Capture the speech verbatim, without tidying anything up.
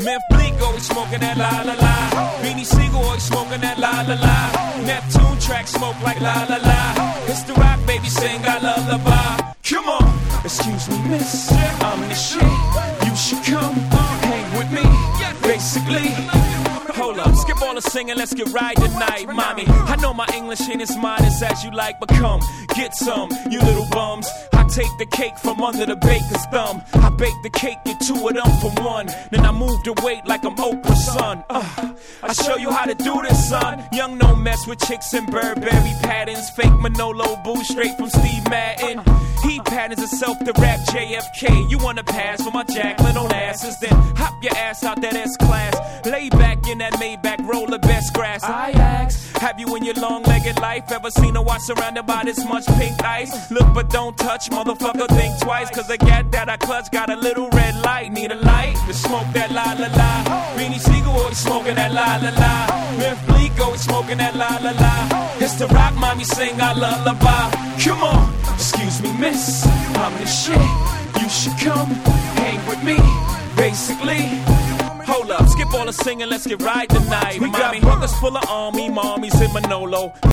Memphis Bleak always smoking that la la la. Beanie Siegel always smoking that la la la. Neptune track smoke like la la la. It's the rock, baby, sing I lullaby. Come on, excuse me, miss, I'm the shit. You should come hang with me, basically. Hold up, skip all the singing, let's get right tonight, mommy. I know my English ain't as modest as you like, but come, get some, you little bums. I take the cake from under the baker's thumb. I bake the cake, get two of them for one. Then I move the weight like I'm Oprah's son. Uh, I show you how to do this, son. Young no mess with chicks and Burberry patterns. Fake Manolo boo straight from Steve Madden. He patterns himself to rap J F K. You wanna pass for my Jacqueline on asses, then hop your ass out that S-Class. Lay back in that Maybach, roll the best grass. I ask, have you in your long-legged life ever seen a watch surrounded by this much pink ice? Look but don't touch, motherfucker, think twice. Cause the gat that I clutch got a little red light. Need a light to smoke that la la la. Beanie Siegel always smoking that la la la. Memphis Bleak always smoking that la la la. It's the rock, mommy, sing I lullaby. Come on, excuse me, miss, I'm the shit. You should come hang with me, basically. Hold up, skip all the singing, let's get right tonight. We got brothers full of army, mommies in Manolo.